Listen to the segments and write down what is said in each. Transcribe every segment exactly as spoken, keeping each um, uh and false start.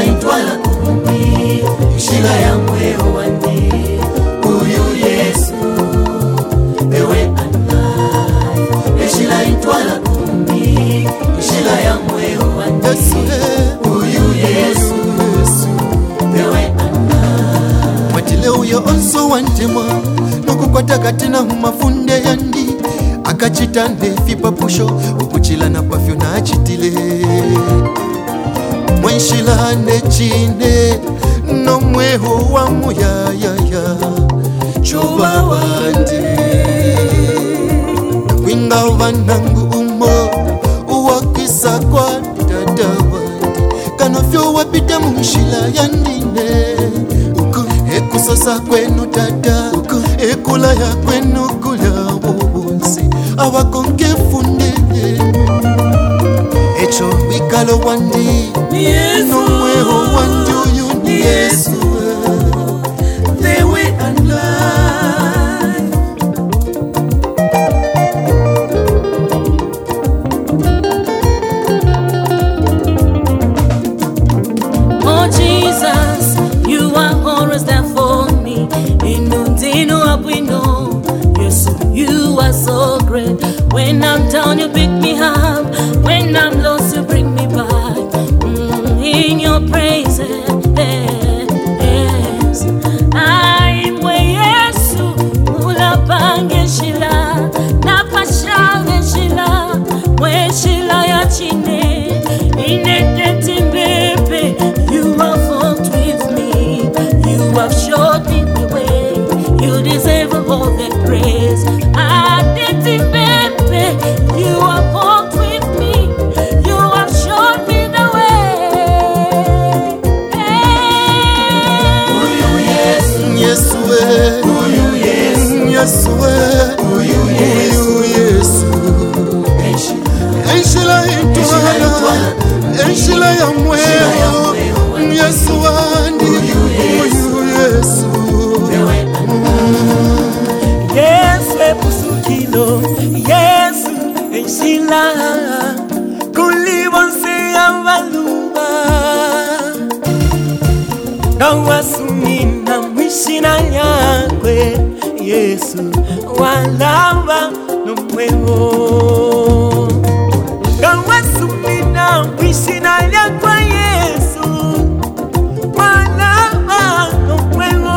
Eshila intwala kumbi Eshila ya mweo wandi Uyu Yesu Ewe anai Eshila intwala kumbi Eshila ya mweo wandi Uyu Yesu Ewe anai Matile uyo onso wantemwa Nukukwata katina humafunde yandi Akachitande fipa pusho Ukuchila na pafyo na achitile Mwenshila nechine No mweho wa muya ya ya Chuba wandi Kwinga wanangu umo Uwakisa kwa dada wandi Kanofyo wapita mwenshila yandine Uku ekusosa kwenu dada Uku ekula ya kwenu kula wonsi Awakonke funde Echo wikalo wandi Yesu Nomweho wandi uyu Yesu The way and life Oh Jesus, you are always there for me. Inundino abwino, yes, you are so great. When I'm down, you pick me up. When I'm lost, you bring me back. Mm, in your praises, yes. I'm where Yesu, ula pange shila, na pashange shila, we shila ya chine, inedeti mbebe. You have fought with me, you have showed me the way, you deserve all the praise. I did it, baby, you have fought with me, you have showed me the way. Hey. Uyu Yesu, Yesu Uyu Yesu, Yesu Uyu Yesu, Yesu Eshila intwala Eshila ya mweo Yesu wandi Uyu Yesu Yesu epusukilo Yesu eshila Kulibonse ya valuma Kawasumina mwishina yakwe Yesu walamba numweho Kawasumina mwishina yakwe Yesu walamba numweho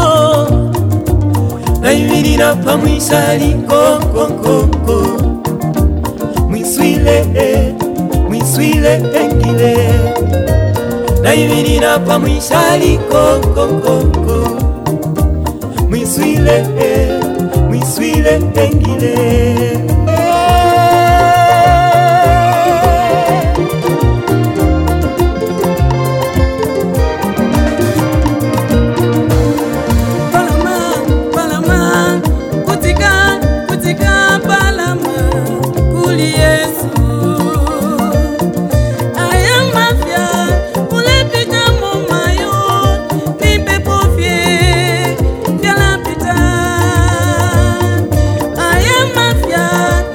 Naivirira pa mwishali koko koko Mwiswile, mwiswile engile Naivirira pa mwishali koko koko Mwiswile, mwiswile engile Mafia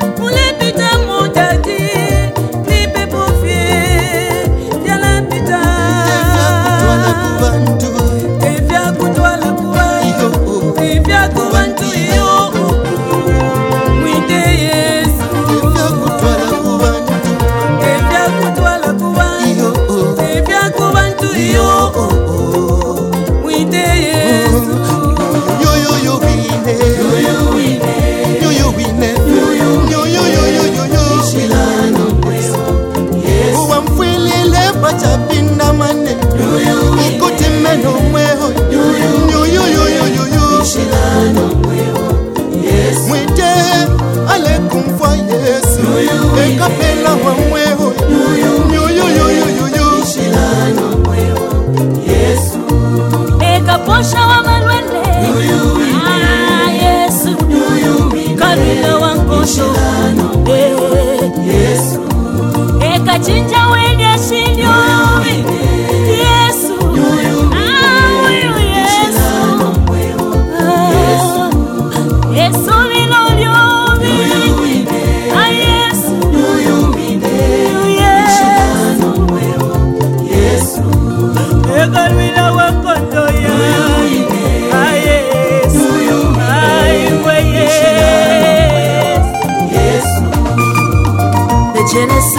Jenesi